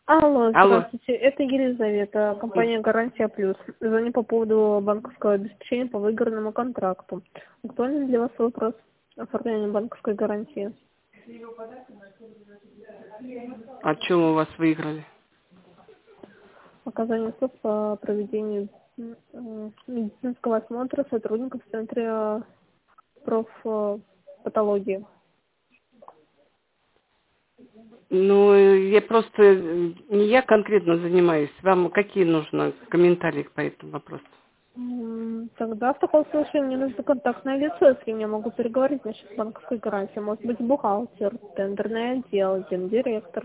Алло, Алло. здравствуйте, это Елизавета, компания «Гарантия Плюс». Звоню по поводу банковского обеспечения по выигранному контракту. Актуальный для вас вопрос оформления банковской гарантии? А что у вас выиграли? Оказание услуг по проведению медицинского осмотра сотрудников в Центре профпатологии. Ну, я просто, не я конкретно занимаюсь. Вам какие нужны комментарии по этому вопросу? Тогда в таком случае мне нужно контактное лицо, с кем я могу переговорить насчет банковской гарантии. Может быть, бухгалтер, тендерный отдел, гендиректор.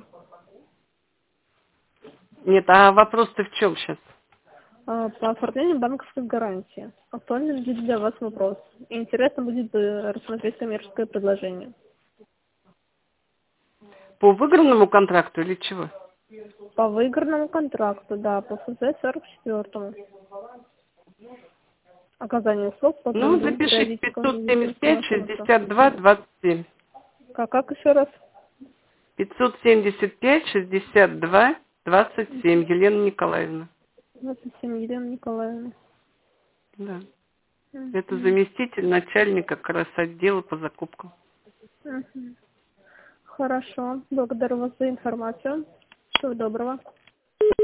Нет, а вопрос-то в чем сейчас? По оформлению банковской гарантии. Актуальный ли для вас вопрос? И интересно будет рассмотреть коммерческое предложение. По выигранному контракту или чего? По выигранному контракту, да, по ФЗ-44. Оказание услуг по Ну, проведению запишите периодического медицинского 575 осмотра. 62 27. Как еще раз? 575 62 27. Елена Николаевна. 27, Елена Николаевна. Да. Это Мгм. заместитель начальника как раз отдела по закупкам. Мгм. Хорошо. Благодарю вас за информацию. Всего доброго.